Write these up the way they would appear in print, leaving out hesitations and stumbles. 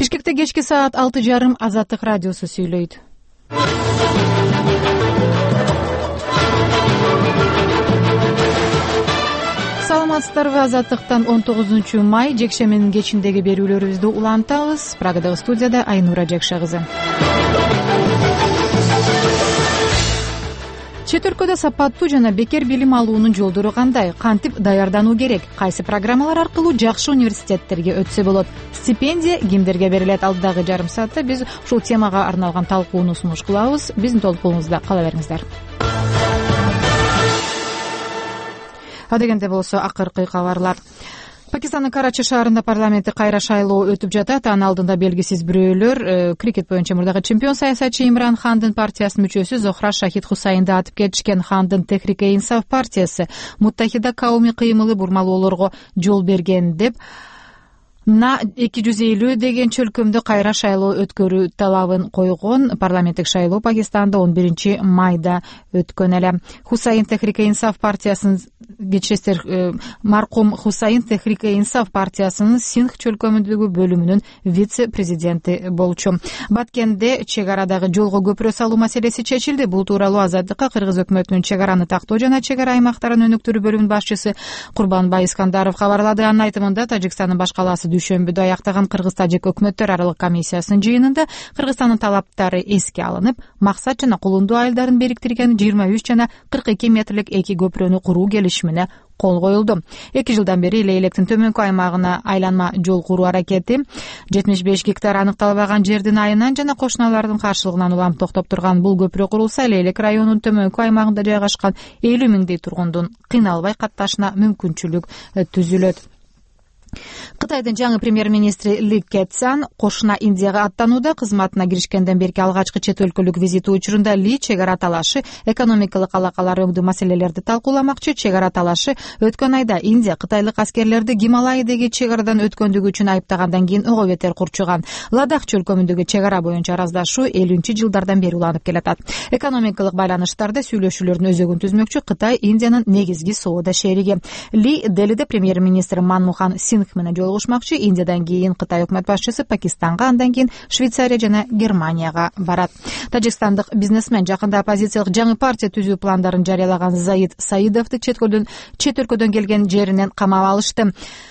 Бишкекте кечки саат 6:30 Азаттык радиосу сүйлөйт. Саламатсыздарбы? Азаттыктан 19 май жекшембинин кечиндеги берүүлөрүбүздү улантабыз. Прагадагы студияда Айнура Жекше кызы. Чет өлкөдө сапаттуу жана бекер билим алуунун жолдору кандай? Кантип даярдануу керек? Кайсы программалар аркылуу жакшы университеттерге өтсө болот? Стипендия кимдерге берилет? Алдагы жарым саатта биз ушул темага арналган талкууну сунуш кылабыз. Биздин толкуубузда кала бериңиздер. Адегенде болсо акыркы кабарлар. Пакистандын Карачи шаарында парламенттик кайра шайлоо өтүп жатат. Анын алдында белгисиз бирөөлөр крикет боюнча мурдагы чемпион саясатчы Имран Хандын партиясынын мүчөсү Зохра Шахид Хусайнды атып кетишкен. Хандын Техрике-Инсаф партиясы Муттахида кауми кыймылы бурмалоолорго жол берген деп 250 деген чөлкөмдө кайра шайлоо өткөрүү талабын койгон. Парламенттик шайлоо Пакистанда 11 майда өткөн эле. Хусайн Техрике-Инсаф партиясынын маркум Хусайн Техрике-Инсаф партиясынын Синдх чөлкөмүндөгү бөлүмүнүн вице-президенти болчу. Баткенде чек арадагы жолго көпүрө салуу маселеси чечилди. Бул тууралуу Азаттыкка Кыргыз өкмөтүнүн чек араны тактоо жана чек ара аймактарын өнүктүрүү бөлүмүнүн башчысы Курбанбай Искандаров кабарлады. Анын айтымында Тажикстандын баш калаасы дүйшөмбүдө аяктаган Кыргыз-Тажик өкмөттөр аралык комиссиясынын жыйынында Кыргызстандын талаптары эске алынып, максат жана кулундуу айылдарын бириктирген 23 жана 42 метрлик эки көпүрөнү куруу келишимине кол коюлду. 2 жылдан бери Лейлектин төмөнкү аймагына айланма жол куруу аракети 75 гектар аныкталбаган жердин айынан жана кошуналардын каршылыгынан улам токтоп турган. Бул көпүрө курулса, Лейлек районунун төмөнкү аймагында жайгашкан 50 миңдей тургундун кыйналбай катташына мүмкүнчүлүк түзүлөт. Кытайдын жаңы премьер-министри Ли Кэцян кошуна Индияга аттанууда. Кызматына киришкенден берки алгачкы чет өлкөлүк визити учурунда Ли чек ара талашы, экономикалык алакалар өңдүү маселелерди талкууламакчы. Чек ара талашы өткөн айда Индия кытайлык аскерлерди Гималайдеги чек арадан өткөндүгү үчүн айыптагандан кийин ого бетер курчуган. Ладах чөлкөмүндөгү чек ара боюнча араздашуу 50-жылдардан бери уланып келатат. Экономикалык байланыштарда сүйлөшүүлөрдүн өзөгүн түзмөкчү Кытай Индиянын негизги соода шериги. Ли Делиде премьер-министр Манмохан Сингх менен жолугушмакчы. Индиядан кийин Кытай өкмөт башчысы Пакистанга, андан кийин Швейцария жана Германияга барат. Тажикстандык бизнесмен жакында оппозициялык жаңы партия түзүү пландарын жарыялаган Заид Саидовду чет өлкөдөн келген жеринен камап алышты.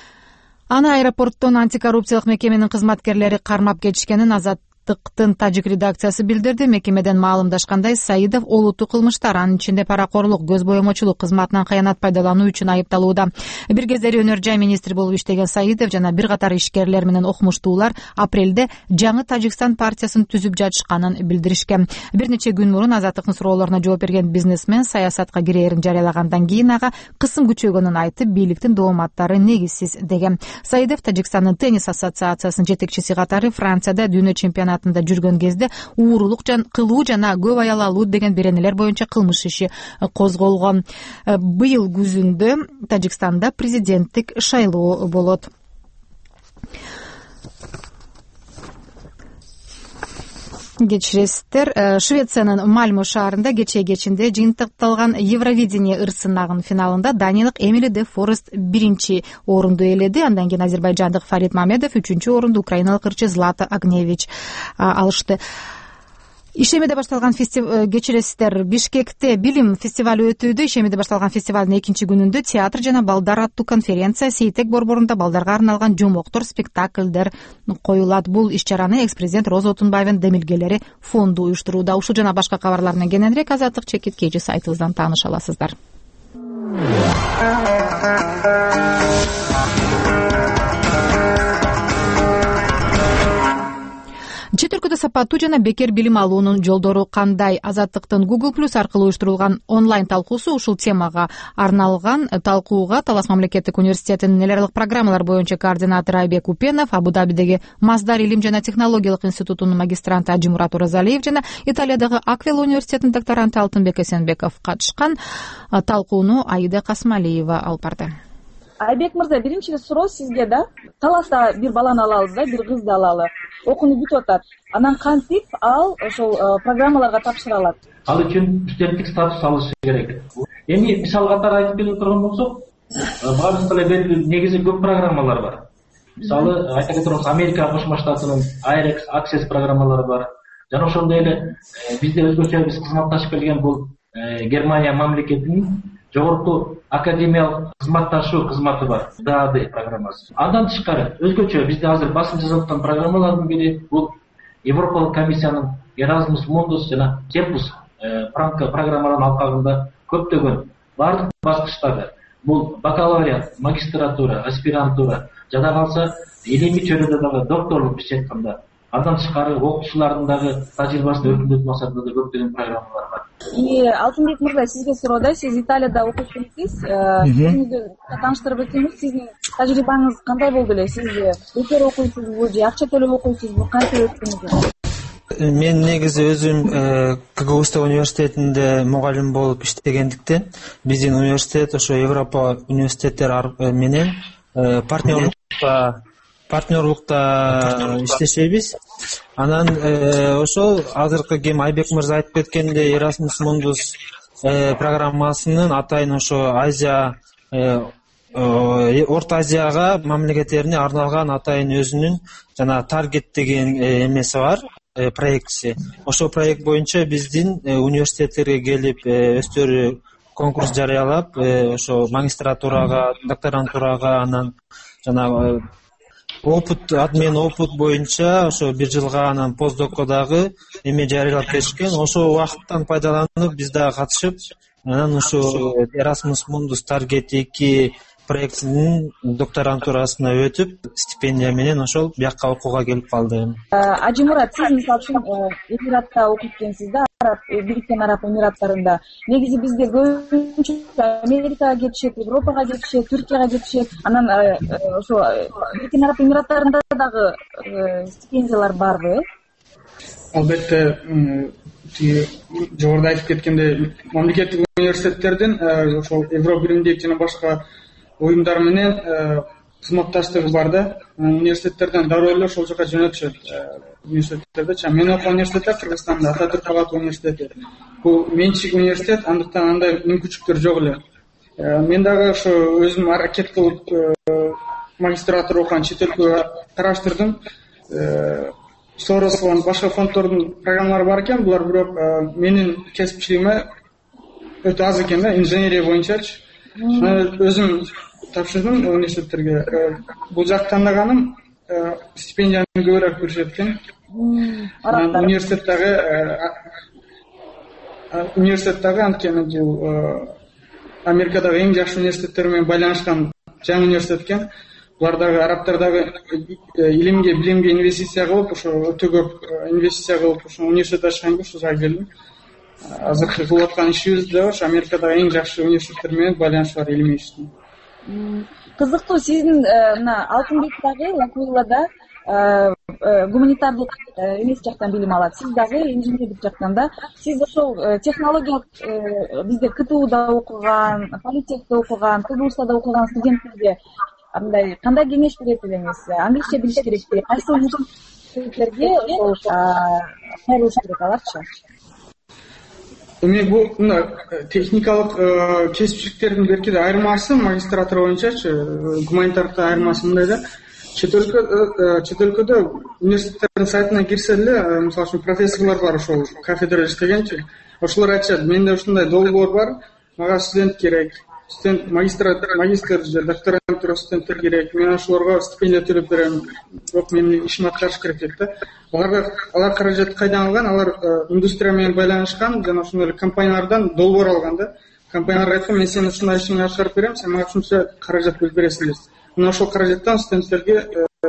Аны аэропорттон антикоррупциялык мекеменин кызматкерлери кармап кетишкенин Азаттыктын тажик редакциясы билдирди. Мекемеден маалымдашкандай, Саидов олуттуу кылмыштар, анын ичинде паракорлук, көз боемочулук, кызматынан кыянат пайдалануу үчүн айыпталууда. Бир кездери өнөр жай министри болуп иштеген Саидов жана бир катар ишкерлер менен окумуштуулар апрелде жаңы Тажикстан партиясын түзүп жатышканын билдиришкен. Бир нече күн мурун Азаттыктын суроолоруна жооп берген бизнесмен саясатка кирээрин жарыялагандан кийин ага кысым күчөгөнүн айтып, бийликтин дооматтары негизсиз деген. Саидов Тажикстандын теннис ассоциациясынын жетекчиси катары Францияда дүйнө чемпионатында жүргөн кезде уурулук кылуу жана көп аял алуу деген беренелер боюнча кылмыш иши козголгон. Быйыл күзүндө Тажикстанда президенттик шайлоо болот. Кечиресиздер, Швециянын Мальмö шаарында кечинде жыйынтыкталган Евровидение ырсынагынын финалында даниялык Эмили де Форест 1 орунду ээледи. Андан кийин азербайжандык Фарид Мамедов 3 орунду, украиналык ырчы Злата Агневич алышты. Ишемиде башталган кечиресиздер, Бишкекте билим фестивалю өтүүдө. Ишемиде башталган фестивалдын 2 күнүндө театр жана балдар аттуу конференция, Сейтек борборунда балдарга арналган жомоктор, спектакльдер коюлат. Бул иш-чараны экс-президент Роза Отунбаеванын демилгелери фонду уюштурууда. Ушул жана башка кабарлар менен кененирээк Азаттык чекит кежи сайтыбыздан тааныша аласыздар. Чет өлкөдө сапаттуу жана бекер билим алуунун жолдору кандай? Азаттыктын Google Plus аркылуу уюштурулган онлайн талкуусу ушул темага арналган. Талкууга Талас мамлекеттик университетинин эл аралык программалар боюнча координатору Айбек Упенов, Абу-Дабидеги Маздар илим жана технологиялык институтунун магистранты Ажимурат Оразалиев жана Италиядагы Аквила университетинин докторанты Алтынбек Эсенбеков катышкан. Талкууну Аида Касмалиева алып барды. Айбек мырза, биринчи суроо сизге да. Таласта бир баланы алабыз да, бир кызды алалы. Окууну бүтүп атат. Анан кантип ал ошол программаларга тапшыра алат? Ал үчүн студенттик статус алышы керек. Эми мисал катары айтып келе турган болсок, баарыбызга эле белгилүү негизи көп программалар бар. мисалы айта кетебиз, Америка Кошмо Штатынын Айрекс Access программалары бар. Жана ошондой эле бизде өзгөчө биз кызматташып келген бул Германия мамлекетинин жогорку академиялык кызматташуу кызматы бар, ДАД программасы. Андан тышкары өзгөчө бизде азыр басым жасап аткан программалардын бири бул Европалык комиссиянын Erasmus Mundus жана Tempus программаларынын алкагында көптөгөн бардык баскычтагы бул бакалавриат, магистратура, аспирантура, жада калса илимий чөйрөдө дагы докторлук бирчи айтканда, андан тышкары окуучулардын дагы тажрыйбасын өркүндөтүү максатында да көптөгөн программалар бар. Алтынбек мырза, сизге суроо да, сиз Италияда окуп келдиңиз. Өзүңүздү тааныштырып өтсөңүз, сиздин тажрыйбаңыз кандай болду эле? Сиз бекер окуйсузбу же акча төлөп окуйсузбу? Кантип өттүңүз? Мен негизи өзүм КГУ университетинде мугалим болуп иштегендиктен, биздин университет ошо Европа университеттери менен партнерлукта иштешебиз. Анан ошол азыркы кем Айбек мырза айтып кеткендей, Erasmus Mundus программасынын атайын ошо Азия, Орто Азияга мамлекеттерине арналган атайын өзүнүн жана таргет деген эмеси бар, проектиси. Ошол проект боюнча биздин университеттерге келип өздөрү конкурс жарыялап, ошо магистратурага, докторантурага, анан жана адмен опыт боюнча ошо 1 жылга, анан постдокко дагы эме жарыялап беришкен. Ошол убакыттан пайдаланып биз дагы катышып, анан ошо Erasmus Mundus Target 2 проектинин докторантурасына өтүп, стипендия менен ошол бияка окууга келип калдым. Ажимурат, сиз мисалы үчүн Эмиратта окуп келсиз да, Бириккен Араб Эмираттарында. Негизи бизде көбүнчө Америкага кетишет, Европага кетишет, Түркияга кетишет. Анан ошо Бириккен Араб Эмираттарында дагы стипендиялар барбы? Албетте, жогоруда айтып кеткендей, мамлекеттик университеттердин ошол Евробиримдик жана башка уюмдар менен кызматташтыгы бар да. Университеттерден дароо эле ошол жака жөнөтүшөт. Университеттерде, мен окуган университетте Кыргызстанда Ататүрк Калат университети. Бул менчик университет, андыктан андай мүмкүнчүлүктөр жок эле. Мен дагы ошо өзүм аракет кылып магистратура окуган чет элге караштырдым. Соросдун башка фонддордун программалары бар экен, булар бирок менин кесипчилигиме өтө аз экен да, инженерия боюнчачы. Өзүм тапшырдым университеттерге. Бул жакты тандаганым стипендияны көбүрөөк беришет экен. Университеттеги анткени бул Америкадагы эң жакшы университеттер менен байланышкан жаңы университет экен. Булар дагы арабтар дагы илимге, билимге инвестиция кылып, ошо өтө көп инвестиция кылып, ошо университет ачканга ошо жака келдим. Азыркы кылып аткан ишибиз да ошо Америкадагы эң жакшы университеттер менен байланышы бар илимий иштин. Кызыктуу, сиздин мына Алтынбектагы Лакуилада гуманитардык эмес жактан билим алат. Сиз дагы инженердик жактан да. Сиз ошол технология бизде КТУда окуган, Политехте окуган, КГУда окуган студенттерге андай кандай кеңеш берет элеңиз? Англисче билиш керекпи? Кайсы университеттерге кайрылыш керек аларчы? Демек, бул техникалык кесипчиликтердин беркиде айырмасы магистратура боюнчачы, гуманитардыкта айырмасы мындай да. Чет өлкөдө университеттердин сайтына кирсе эле, мисалы үчүн профессорлор бар ошол кафедрада иштегенчи. Ошолор айтышат, менде ушундай долбоор бар, мага студент керек. Студент магистр же докторантура студенттер керек. Мен ошолорго стипендия төлөп берем. Бирок менин ишим аткарыш керек дейт да. Алар каражатты кайдан алган? Алар индустрия менен байланышкан жана ошондой эле компаниялардан долбоор алган да. Компанияларга айткан, мен сени ушундай ишиңди аткарып берем, сен мага ушунча каражат бөлүп бересиң дейт. Мына ошол каражаттан студенттерге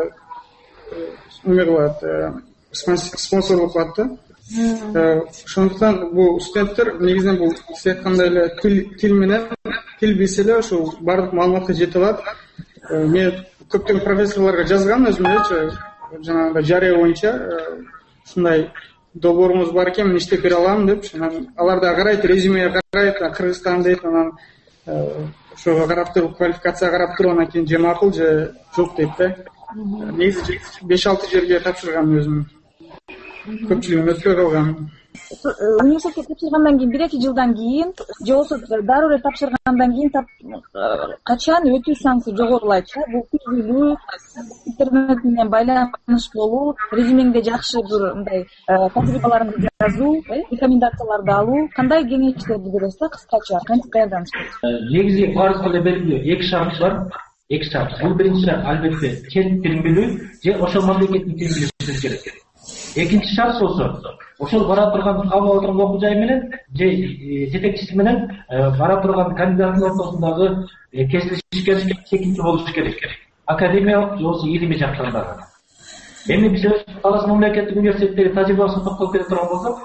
спонсорлук кылат да. Ошондуктан бул студенттер негизинен бул сиз айткандай эле тил менен тил билсе эле ошол баардык маалыматка жете алат. Мен көптөгөн профессорлорго жазгам өзүм элечи, жанагындай жарыя боюнча ушундай долбооруңуз бар экен, мен иштеп бере алам деп. Алар да карайт, резюмеге карайт, Кыргызстан дейт, анан ошого карап туруп, квалификацияга карап туруп, анан кийин же макул же жок дейт да. Негизи 5-6 жерге тапшыргам өзүм. Көпчүлүгүн өтпөй калган. университетке тапшыргандан кийин 1-2 жылдан кийин же болбосо дароо эле тапшыргандан кийин качан өтүү шансы жогорулайт да? Бул түзүлүү, интернет менен байланыш болуу, резюмеңде жакшы бир мындай тажрыйбаларыңды жазуу, рекомендацияларды алуу, кандай кеңештерди бересиз да кыскача? Кантип каярдан иштейсиз? Негизи баарыбызга эле белгилүү 2 шарт бар. 2 шарт. Бул биринчи албетте чет тилин билүү же ошол мамлекеттин тилин билишиңиз керек. Экинчи шарт болсо, ошол бара турган кабыл алып турган окуу жай менен же жетекчиси менен бара турган кандидаттын ортосундагы кесилишке чекинчи болуш керек. Академиялык же болбосо илимий жактан дагы. Эми биз Талас мамлекеттик университеттеги тажрыйбабызга токтолуп кете турган болсок,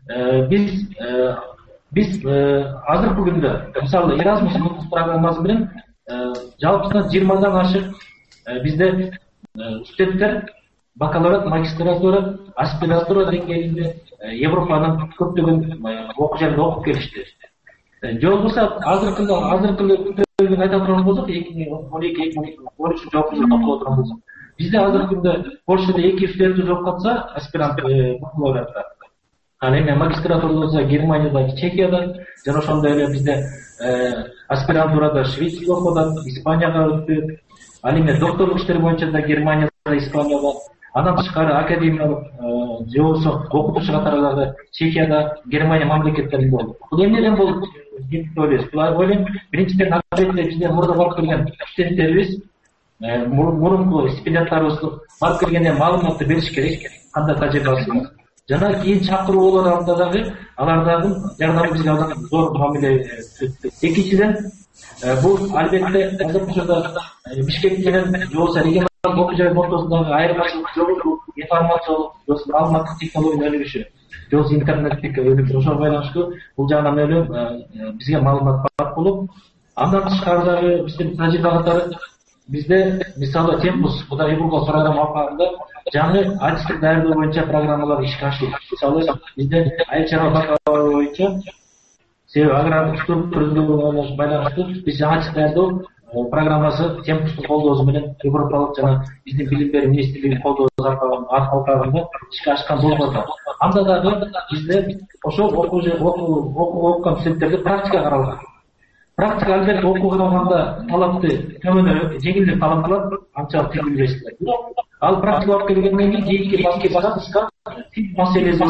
биз азыркы күндө мисалы Erasmus программасы менен жалпысынан 20дан ашык бизде студенттер бакалавриат, магистратура, аспирантура деңгээлинде Европанын көптөгөн окуу жайында окуп келишти. Же болбосо азыркы күндө айта турган болсок, 2012-2013 окуу жылда окуп турган болсок, бизде азыркы күндө Польшада 2 студент окуп калса, аспирант бакалавриатта. Ал эми магистратурада болсо Германияда, Чехияда, жана ошондой эле бизде аспирантурада Швейцарияда окуп, Испанияга өттү. Ал эми докторлук иштер боюнча да Германияда, Испанияда, андан тышкары академиялык же болбосо окутуучу катарындагы Чехияда, Германия мамлекеттеринде болду. Бул эмнеден болду деп ойлойсуз? Булар ойлойм, биринчиден албетте бизде мурда барып келген студенттерибиз, мурунку стипендиаттарыбыз барып келгенде маалыматты бериш керек, кандай тажрыйбасы бар. Жана кийин чакыруулар алда дагы алардагы жардамы бизге зор мамиле өттү. Экинчиден, бул албетте азыркы учурда Бишкек менен же болбосо регионалдык окуу жай ортосундагы айырмачылык жогорку информациялык же болбосо маалыматтык технологиянын өнүгүшү, же болбосо интернеттик өнүгүшү, ошого байланыштуу бул жагынан ойлойм бизге маалымат бар болуп, андан тышкары дагы биздин тажрыйба катары бизде мисалы Темпус кудай бургал программа алкагында жаңы адистик даярдоо боюнча программалар ишке ашты. Мисалы бизде айыл чарба бакалавры боюнча себеби агрардык структурага байланыштуу биз жаңы адистик даярдоо программасы Темпустун колдоосу менен Европалык жана биздин билим берүү министрлигинин колдоосу алкагында ишке ашкан болбосо, анда дагы бизде ошол окуган студенттерге практика каралган. Практика албетте окуу караганда талапты төмөнүрөөк, жеңилирээк талап кылат, анчалык тил билбейсиздер. Ал практика алып келгенден кийин кийинки баскычка тил маселеси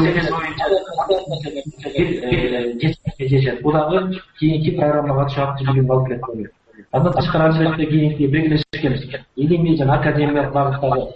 жетишет. Бул дагы кийинки программага катышуу активдигин алып келет. Андан тышкары албетте кийинки белгилешкен илимий жана академиялык багыттагы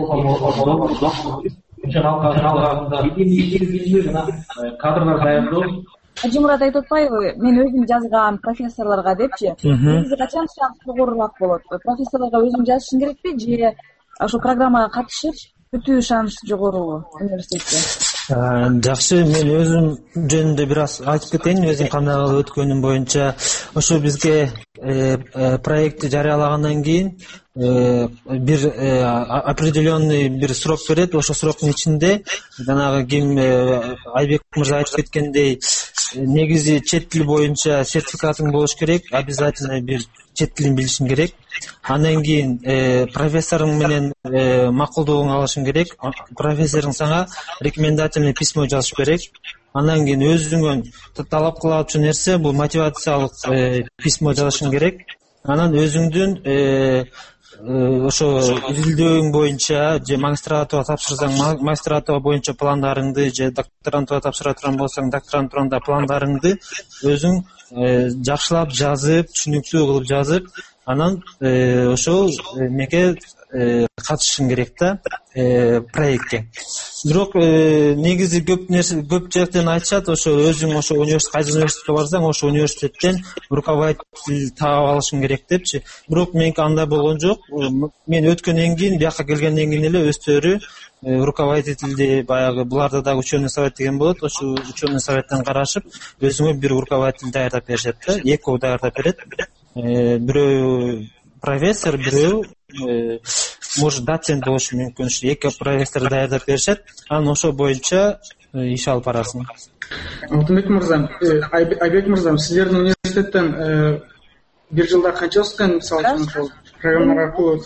илимий жана кадрлар даярдоо. Ажимурат айтып атпайбы, мен өзүм жазгам профессорлорго депчи. Негизи качан шанс жогорураак болот? Профессорлорго өзүм жазышым керекпи же ошол программага катышып өтүү шанс жогорубу университетте? Жакшы, мен өзүм жөнүндө бир аз айтып кетейин. Өзүм кандай кылып өткөнүм боюнча, ошо бизге проектти жарыялагандан кийин бир определенный бир срок берет. Ошо сроктун ичинде жанагы ким Айбек мырза айтып кеткендей, негизи чет тил боюнча сертификатың болуш керек, обязательно бир чет тилин билишиң керек. Андан кийин профессоруң менен макулдугуңду алышың керек. Профессоруң сага рекомендательный письмо жазыш керек. Андан кийин өзүңө талап кылуучу нерсе бул мотивациялык письмо жазышың керек. Анан өзүңдүн ошо изилдөөң боюнча же магистратура тапшырсаң магистратура боюнча пландарыңды, же докторантура тапшыра турган болсаң докторантурада пландарыңды өзүң жакшылап жазып, түшүнүктүү кылып жазып, анан ошол меке катышышың керек да проектке. Бирок негизи көп жактан айтышат, ошо өзүң ошо кайсы университетке барсаң, ошо университеттен руководитель таап алышың керек депчи. Бирок меники андай болгон жок. Мен өткөндөн кийин, бияка келгенден кийин эле өздөрү руководительди баягы буларда дагы учебный совет деген болот. Ошо учебный советтен карашып, өзүңө бир руководитель даярдап беришет да, экөө даярдап берет. Бирөө профессор, бирөө может доцент болушу мүмкүн. Эки профессор даярдап беришет. Анан ошо боюнча иш алып барасың. Алтынбек мырза, Айбек мырза, сиздердин университеттен бир жылда канча студент мисалы үчүн ошол программалар аркылуу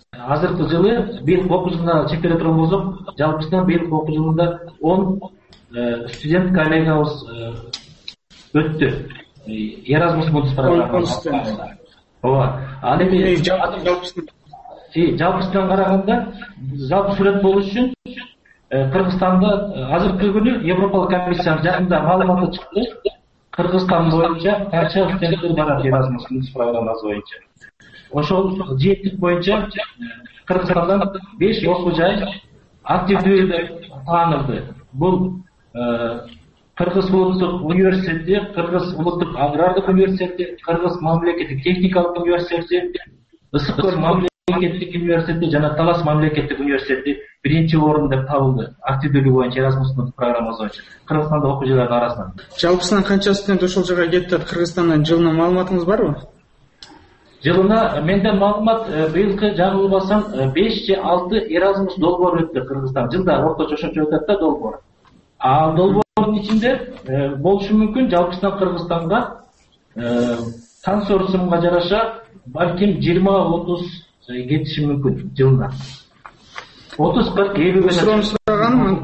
азыркы жылы быйыл окуу жылына чектеле турган болсок, жалпысынан быйыл окуу жылында студент коллегабыз өттү Erasmus Mundus программасына. Ооба. Ал эми жалпысынан караганда, жалпы сүрөт болуш үчүн Кыргызстанда азыркы күнү Европалык комиссиянын жакында маалыматы чыкты. Кыргызстан боюнча канча студенттер барат Erasmus Mundus программасы боюнча. Ошол жетик боюнча Кыргызстандан 5 окуу жай активдүү таанылды. Бул Кыргыз улуттук университети, Кыргыз улуттук агрардык университети, Кыргыз мамлекеттик техникалык университети, Ысык көл мамлекеттик университети жана Талас мамлекеттик университети биринчи орун деп табылды. Активдүүлүгү боюнча Erasmus Mundus программасы боюнча Кыргызстанда окуу жайлардын арасынан. Жалпысынан канча студент ошол жака кетет Кыргызстандан жылына маалыматыңыз барбы? Жылына менде маалымат быйылкы жаңылбасам 5 же 6 Erasmus долбоор өттү Кыргызстан. Жылда орточо ошончо өтөт да долбоор. А долбоордун ичинде болушу мүмкүн жалпысынан Кыргызстанга консорциумга жараша балким 20-30 кетиши мүмкүн жылына. 30-40 50 сураганым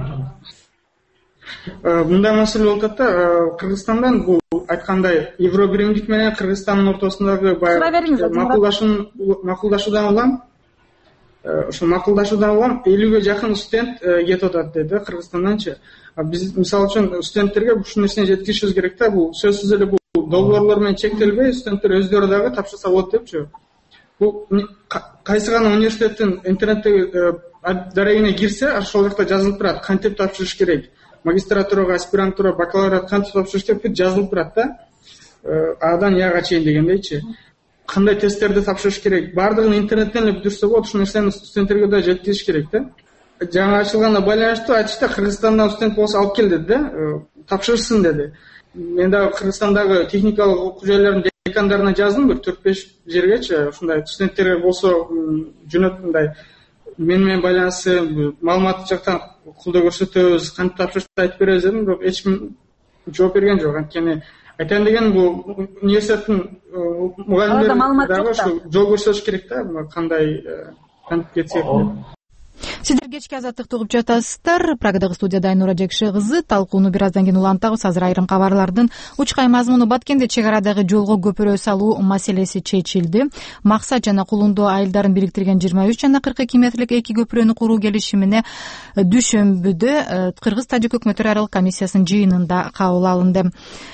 мындай маселе болуп атат да, Кыргызстандан бул айткандай Евробиримдик менен Кыргызстандын ортосундагы баягы макулдашуудан улам ошол макулдашуудан улам 50ге жакын студент кетип атат дейт Кыргызстанданчы. Биз мисалы үчүн студенттерге ушул нерсени жеткиришибиз керек да, бул сөзсүз эле бул долбоорлор менен чектелбей студенттер өздөрү дагы тапшырса болот депчү. Бул кайсы гана университеттин интернеттеги дарегине кирсе, ошол жакта жазылып турат кантип тапшырыш керек. Магистратурага, аспирантура, бакалавриат кантип тапшырыш керек деп жазылып турат да. Адан Яга чейин дегендейчи. Кандай тесттерди тапшырыш керек, баардыгын интернеттен эле бүтүрсө болот. Ушул нерсени студенттерге да жеткириш керек да. Жаңа ачылганга байланыштуу айтышта Кыргызстандан студент болсо алып кел деди да, тапшырышсын деди. Мен дагы Кыргызстандагы техникалык окуу жайлардын декандарына жаздым, бир 4-5 жергечи. Ушундай студенттерге болсо жөнөт мындай менен байланышы маалымат жактан колдоо көрсөтөбүз, кантип тапшырышты айтып беребиз дедим, бирок эч ким жооп берген жок. Анткени айтайын деген бул университеттин мугалимдери дагы ошо жол көрсөтүш керек да, кандай кантип кетсек. Сиздер кечки азаттыкты угуп жатасыздар. Прагадагы студияда Айнура Жекше кызы. Талкууну бир аздан кийин улантабыз. Азыр айрым кабарлардын учкай мазмуну. Баткенде чек арадагы жолго көпүрө салуу маселеси чечилди. Максат жана Кулунду айылдарын бириктирген 23 жана 42 метрлик эки көпүрөнү куруу келишимине дүйшөмбүдө Кыргыз-Тажик өкмөттөр аралык комиссиясынын жыйынында кабыл алынды.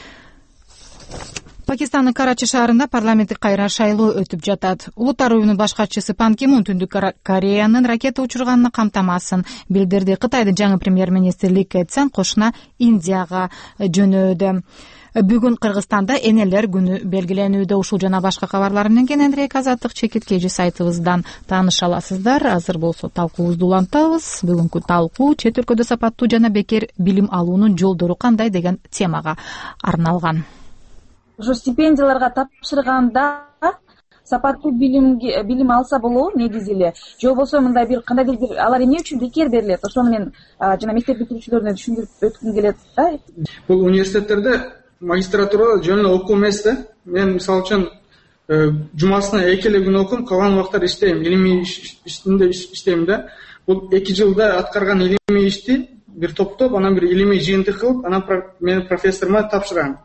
Пакистандын Карачи шаарында парламенттик кайра шайлоо өтүп жатат. Улуттар уюмунун баш катчысы Пан Ки Мун Түндүк Кореянын ракета учурганына камтамасын билдирди. Кытайдын жаңы премьер-министри Ли Кэцен кошуна Индияга жөнөөдү. Бүгүн Кыргызстанда энелер күнү белгиленүүдө. Ушул жана башка кабарлар менен кененирээк азаттык чекиткеji сайтыбыздан тааныша аласыздар. Азыр болсо талкуубузду улантабыз. Бүгүнкү талкуу чет өлкөдө сапаттуу жана бекер билим алуунун жолдору кандай деген темага арналган. Ошо стипендияларга тапшырганда сапаттуу билим алса болобу негизи эле, же болбосо мындай бир кандайдыр бир алар эмне үчүн бекер берилет, ошону мен жана мектеп бүтүрүүчүлөрүнө түшүндүрүп өткүм келет да. Бул университеттерде магистратура жөн эле окуу эмес да. Мен мисалы үчүн жумасына 2 эле күн окуп, калган убакыттар иштейм, илимий иштинде иштейм да. Бул 2 жылда аткарган илимий ишти бир топтоп, анан бир илимий жыйынтык кылып, анан менин профессорума тапшырам.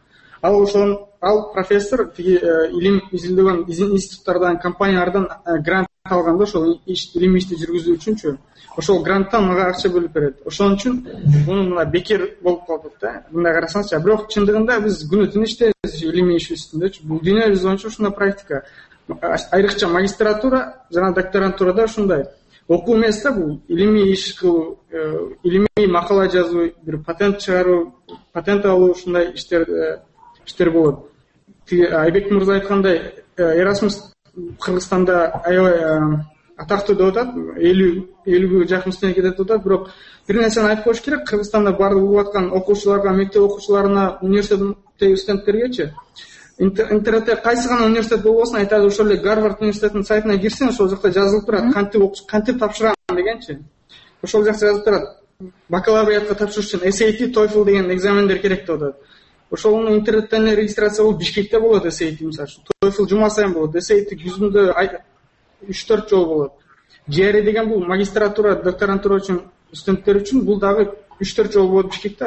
Ал профессор илим изилдеген институттардан, компаниялардан грант алганда ошол илимий ишти жүргүзүү үчүнчү. Ошол гранттан мага акча бөлүп берет. Ошон үчүн муну мына бекер болуп калдык да. Мындай карасаңызчы, бирок чындыгында биз күнү түн иштейбиз илимий иш үстүндө. Бул дүйнө биз боюнча ушундай практика. Айрыкча магистратура жана докторантурада ушундай. Окуу эмес да, бул илимий иш кылуу, илимий макала жазуу, бир патент чыгаруу, патент алуу, ушундай иштер болот. Айбек мырза айткандай, Erasmus Кыргызстанда аябай атактуу деп атат, 50ге жакын студент кетет деп атат, бирок бир нерсени айтып коюш керек, Кыргызстанда баардык угуп аткан окуучуларга, мектеп окуучуларына, университеттеги студенттергечи интернетте кайсы гана университет болбосун айтады, ошол эле Гарвард университетинин сайтына кирсең, ошол жакта жазылып турат, кантип тапшырам дегенчи. Ошол жакта жазылып турат. Бакалавриатка тапшырыш үчүн SAT, TOEFL деген экзамендер керек деп атат. Ошону интернеттен регистрация болуп, Бишкекте болот SAT мисалы үчүн. TOEFL жума сайын болот. SAT күзүндө 3-4 жолу болот. GRE деген бул магистратура, докторантура үчүн студенттер үчүн бул дагы 3-4 жолу болот Бишкекте.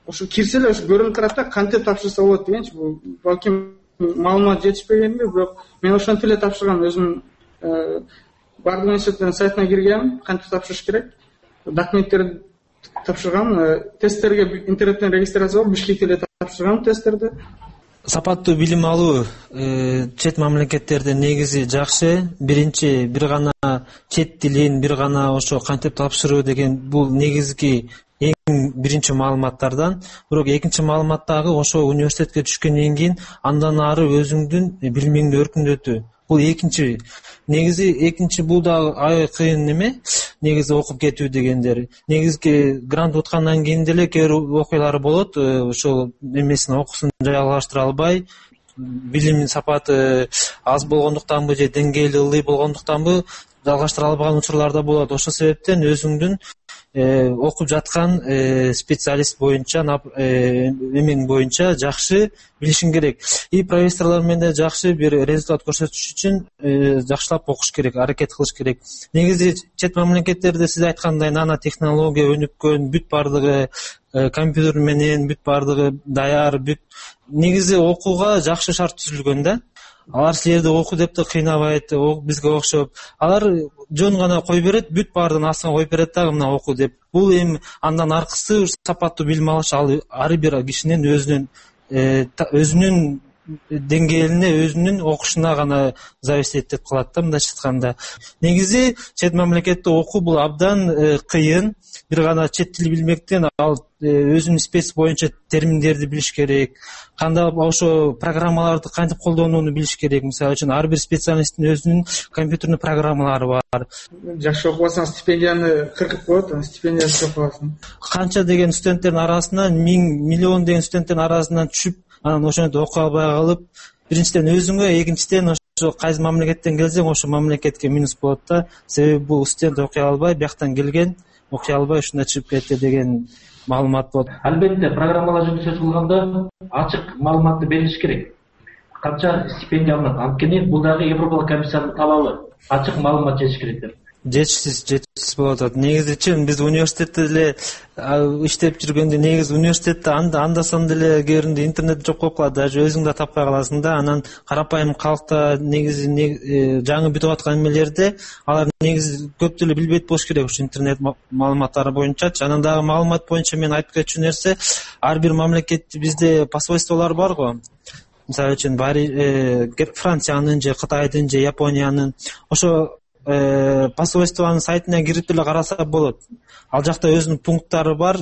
ошо кирсе эле ошо көрүнүп турат да кантип тапшырса болот дегенчи. Бул балким маалымат жетишпегенби, бирок мен ошентип эле тапшыргам. Өзүм бардык университеттин сайтына киргем, кантип тапшырыш керек, документтерди тапшыргам. Тесттерге интернеттен регистрация болуп Бишкекте эле тапшыргам тесттерди. Сапаттуу билим алуу чет мамлекеттерде негизи жакшы. Биринчи бир гана чет тилин, бир гана ошо кантип тапшыруу деген бул негизги эң биринчи маалыматтардан. Бирок экинчи маалымат дагы ошо университетке түшкөндөн кийин андан ары өзүңдүн билимиңди өркүндөтүү. Бул экинчи. Негизи экинчи бул дагы аябай кыйын неме. Негизи окуп кетүү дегендер. Негизги грант уткандан кийин деле кээ бир окуялар болот. Ошол эмесин окуусун жаялаштыра албай, билимдин сапаты аз болгондуктанбы же деңгээли ылдый болгондуктанбы жалгаштыра албаган учурлар да болот. Ошол себептен өзүңдүн окуп жаткан специалист боюнча, эмен боюнча жакшы билишиң керек. И профессорлор менен да жакшы бир результат көрсөтүш үчүн жакшылап окуш керек, аракет кылыш керек. Негизи чет мамлекеттерде сиз айткандай нано технология өнүккөн, бүт бардыгы компьютер менен, бүт бардыгы даяр, бүт негизи окууга жакшы шарт түзүлгөн да. Алар силерди оку деп да кыйнабайт, бизге окшоп. Алар жөн гана кой берет, бүт баардыгын астына коюп берет дагы мына оку деп. Бул эми андан аркысы сапаттуу билим алыш, ал ар бир кишинин өзүнүн деңгээлине, өзүнүн окушуна гана зависеть этип калат да, мындайча айтканда. Негизи чет мамлекетте окуу бул абдан кыйын. Бир гана чет тил билмектен ал өзүнүн спец боюнча терминдерди билиш керек. Кандай ошо программаларды кантип колдонууну билиш керек. Мисалы үчүн ар бир специалисттин өзүнүн компьютерный программалары бар. Жакшы окубасаң стипендияны кыркып коет, стипендиясыз окубасың. Канча деген студенттердин арасынан, миллион деген студенттин арасынан түшүп, анан ошентип окуй албай калып, биринчиден өзүңө, экинчиден ошо кайсы мамлекеттен келсең, ошо мамлекетке минус болот да. Себеби бул студент окуй албай, бияктан келген, окуй албай ушунда чыгып кетти деген маалымат болот. Албетте программалар жүргүзүп кылганда ачык маалыматты берилиш керек. Канча стипендия алынат? Анткени бул дагы Европалык комиссиянын талабы. Ачык маалымат жетиш керек деп. Жетишсиз болуп атат. Негизи биз университетте деле иштеп жүргөндө, негизи университетте анда-санда деле кээ биринде интернет жок болуп калат, даже өзүң да таппай каласың да. Анан карапайым калкта негизи жаңы бүтүп аткан эмелерде алар негизи көп деле билбейт болуш керек ушу интернет маалыматтары боюнчачы. Анан дагы маалымат боюнча мен айтып кетчү нерсе, ар бир мамлекетте бизде посольстволор бар го. Мисалы үчүн Франциянын же Кытайдын же Япониянын ошо посольствонун сайтына кирип деле караса болот. Ал жакта өзүнүн пункттары бар,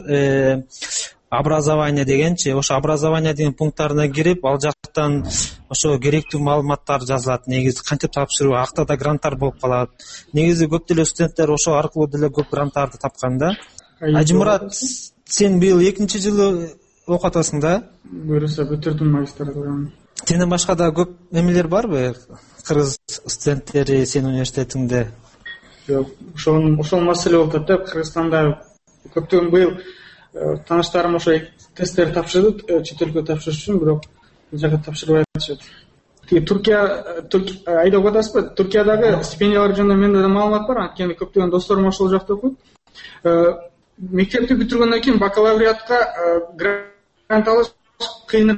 образование дегенчи. Ошо образование деген пункттарына кирип, ал жактан ошо керектүү маалыматтар жазылат. Негизи кантип тапшыруу, акта да гранттар болуп калат. Негизи көп деле студенттер ошо аркылуу деле көп гранттарды тапкан да. Ажымурат, сен быйыл 2-жылы окуп атасың да? Буюрса бүтүрдүм магистратураны. Сенден башка да көп эмелер барбы? Кыргыз студенттери сенин университетиңде? Жок, ошол маселе болуп атат да. Кыргызстанда көптөгөн быйыл тааныштарым ошо тесттер тапшырды, чет өлкөгө тапшырыш үчүн, бирок бул жака тапшырбай атышат. Туркия айдап атасызбы? Туркиядагы стипендиялар жөнүндө менде да маалымат бар, анткени көптөгөн досторум ошол жакта окуйт. Мектепти бүтүргөндөн кийин бакалавриатка грант алыш кыйыныраак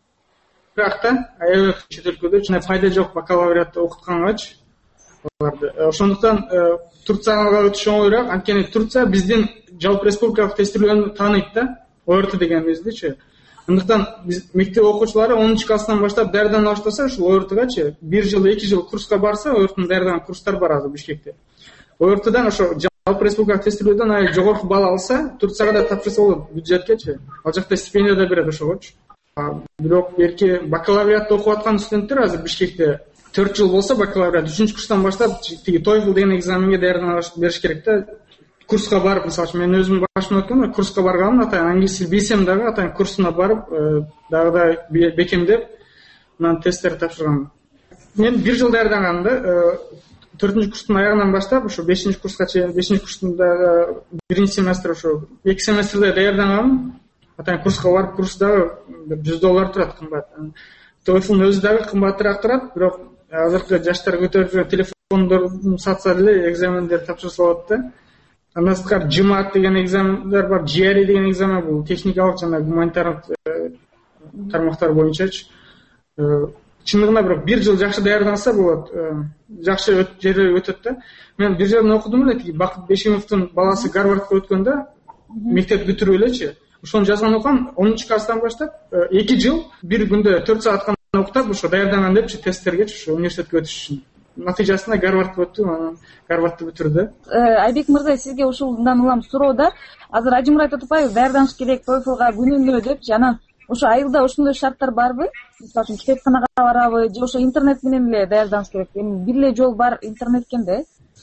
да. Аябай чет өлкөдө чын пайда жок бакалавриатты окуткангачы аларды. Ошондуктан Турцияга өтүш оңоюраак, анткени Турция биздин жалпы республикалык тестирлөөнү тааныйт да, ОРТ дегенибиздичи. Андыктан биз мектеп окуучулары 10 класстан баштап даярданып баштаса, ушул ОРТгачы 1 жыл, 2 жыл курска барса, ОРТтун даярдаган курстар бар азыр Бишкекте. ОРТдан ошо жалпы республикалык тестирлөөдөн аябай жогорку балл алса, Турцияга да тапшырса болот бюджеткечи. Ал жакта стипендия да берет ошогочу. Бирок берки бакалавриатты окуп аткан студенттер азыр Бишкекте 4 жыл болсо бакалавриат 3-курстан баштап тиги TOEFL деген экзаменге даярданып бериш керек да. Курска барып, мисалы үчүн мен өзүм башымда өткөм, курска барганмын, атайын англис тил билсем дагы, атайын курсуна барып, дагы да бекемдеп, анан тесттер тапшыргам. Мен 1 жыл даярданам да, 4-курстун аягынан баштап, ошо 5-курска чейин, 5-курстун дагы 1 семестр ошо 2 семестрде даярданам. Атайын курска барып, курс дагы $100 турат, кымбат. TOEFL өзү дагы кымбатыраак турат, бирок азыркы жаштар көтөрүп жүргөн телефондорун сатса деле экзамендер тапшырса болот да. Андан сырткары ЖМАТ деген экзамендар бар, GRE деген экзамен, бул техникалык жана гуманитардык тармактар боюнчачы. Чындыгында бирок 1 жыл жакшы даярданса болот, жакшы жерде өтөт да. Мен бир жерден окудум эле, Бакыт Бешимовдун баласы Гарвардка өткөндө мектеп бүтүрүп элечи. Ошону жазган окугам 10 класстан баштап 2 жыл бир күндө 4 саат гана уктап ошо даярданган депчи тесттерге, ошо университетке өтүш үчүн. Натыйжасында Гарвардка өттүм, анан Гарвардты бүтүрдү. Айбек мырза, сизге ушундан улам суроо да. Азыр Ажымурат Отупаев даярданыш керек TOEFL-га күнүнө депчи, анан ошо айылда ошондой шарттар барбы? Мисалы үчүн китепканага барабы же ошо интернет менен эле даярданыш керек? Эми бир эле жол бар, интернет экен да.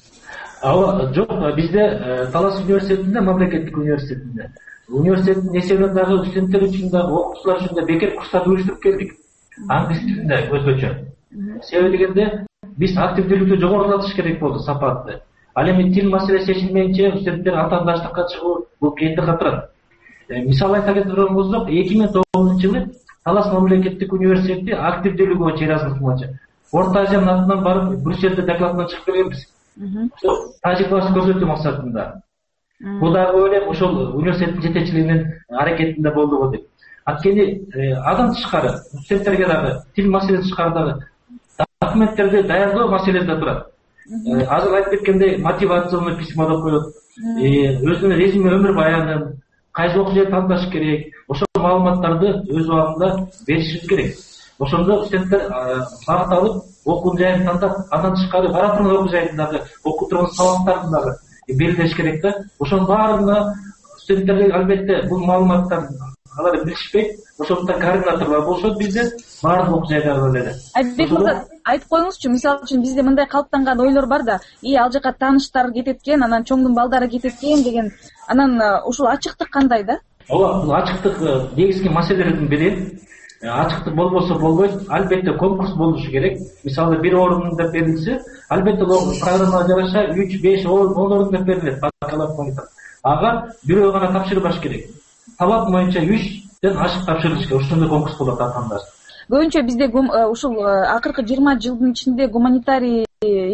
Ооба, жок, бизде Талас университетинде, мамлекеттик университетинде университеттин эсебинен дагы студенттер үчүн дагы, окуучулар үчүн да бекер курстарды уюштуруп келдик. Англис тилинде өзгөчө. Себеби дегенде биз активдүүлүктү жогорулатыш керек болду, сапатты. Ал эми тил маселеси чечилмейинче студенттер атаандаштыкка чыгуу бул кыйындыкка турат. Мисалы айта кеткен болсок, 2009-жылы Талас мамлекеттик университети активдүүлүгү боюнча Erasmus боюнча Орто Азиянын атынан барып Брюссельде докладынан чыгып келгенбиз. Тажрыйбасын көрсөтүү максатында. Бул дагы ойлойм ошол университеттин жетекчилигинин аракетинде болду го деп. Анткени андан тышкары студенттерге дагы тил маселеси тышкары дагы документтерди даярдоо маселеси да турат. Азыр айтып кеткендей мотивационный письмо деп коет, өзүнүн резюме өмүр баянын, кайсы окуу жерди тандаш керек, ошол маалыматтарды өз убагында беришибиз керек. Ошондо студенттер багыт алып, окуу жайын тандап, андан тышкары бара турган окуу жайын дагы, окуп турган сабактарды дагы белгилеш керек да. Ошонун баарына студенттерге албетте бул маалыматтар алар билишпейт. Ошондуктан координаторлор болушат бизде, баардык окуу жайдагы эле. Айбек мырза, айтып коюңузчу, мисалы үчүн бизде мындай калыптанган ойлор бар да, ал жака тааныштар кетет экен, анан чоңдун балдары кетет экен деген. Анан ушул ачыктык кандай да? Ооба, бул ачыктык негизги маселелердин бири. Ачыктык болбосо болбойт. Албетте конкурс болушу керек. Мисалы бир орун деп берилсе, албетте программага жараша 3, 5, 10 орун деп берилет. Бакалавр. Ага бирөө гана тапшырбаш керек. Талап боюнча 3ден ашык тапшырылыш керек. Ошондой конкурс болот атандаш. Көбүнчө бизде ушул акыркы 20 жылдын ичинде гуманитардык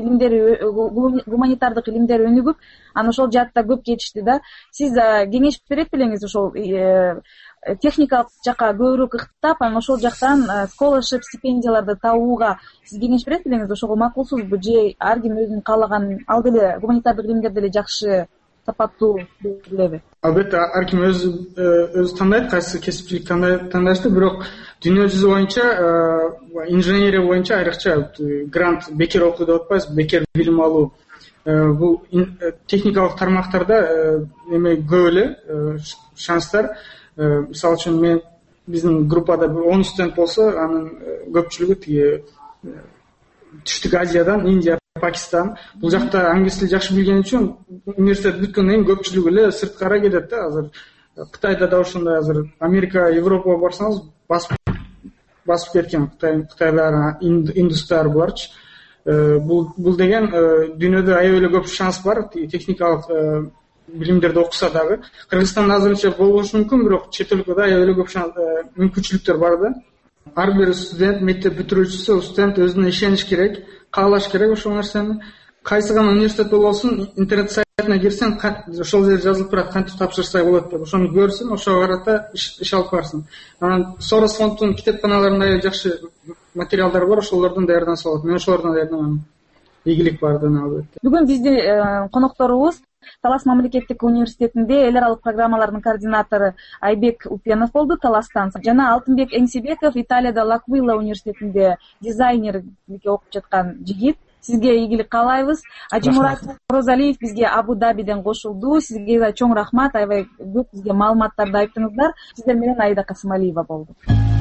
илимдер өнүгүп, анан ошол жаатта көп кетишти да. Сиз кеңеш берет белеңиз ошол техникалык жакка көбүрөөк ыктап, анан ошол жактан scholarship стипендияларды табууга сиз кеңеш берет белеңиз? Ошого макулсузбу же ар ким өзүнүн каалаган ал деле гуманитардык илимдер деле жакшы сапаттуу белеби? Албетте ар ким өзү тандайт, кайсы кесипчилик тандашты, бирок дүйнө жүзү боюнча инженерия боюнча айрыкча грант бекер окуу деп атпайбыз, бекер билим алуу. Бул техникалык тармактарда эме көп эле шанстар. Мисалы үчүн биздин группада 10 студент болсо, анын көпчүлүгү тиги Түштүк Азиядан, Индия, Пакистан. Бул жакта англис тил жакшы билген үчүн университет бүткөндөн кийин көпчүлүгү эле сырткара кетет да. Азыр Кытайда да ошондой, азыр Америка, Европага барсаңыз басып кеткен Кытайда индустар буларчы. Бул деген дүйнөдө аябай көп шанс бар, техникалык билимдерди окуса дагы. Кыргызстанда азырынча болушу мүмкүн, бирок чет өлкөдө аябай көп мүмкүнчүлүктөр бар да. Ар бир студент, мектеп бүтүрүүчүсү, студент өзүнө ишениш керек, каалаш керек ошол нерсени. Кайсы гана университет болбосун, интернет сайтына кирсең, ошол жерде жазылып турат, кантип тапшырсак болот деп. Ошону көрсүң, ошого карата иш алып барсың. Анан Сорос фондунун китепканаларында жакшы материалдар бар, ошолордон даярданса болот. Мен ошолордон даярданам. Ийгилик бар да, албетте. Бүгүн биздин конокторубуз Талас мамлекеттик университетинде эл аралык программалардын координатору Айбек Упенов болду, Таластан. Жана Алтынбек Эңсебеков Италияда Лаквила университетинде дизайнерликке окуп жаткан жигит. Сизге ийгилик каалайбыз. Ажымурат Розалиев бизге Абу Дабиден кошулду. Сизге да чоң рахмат. Аябай көп бизге маалыматтарды айттыңыздар. Сиздер менен Аида Касымалиева болду.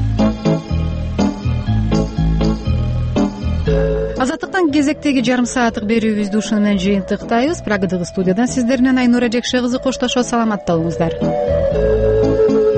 Азаттыктан кезектеги жарым сааттык берүүбүздү ушуну менен жыйынтыктайбыз. Прагадагы студиядан сиздер менен Айнура Жекше кызы коштошот. Саламатта болуңуздар.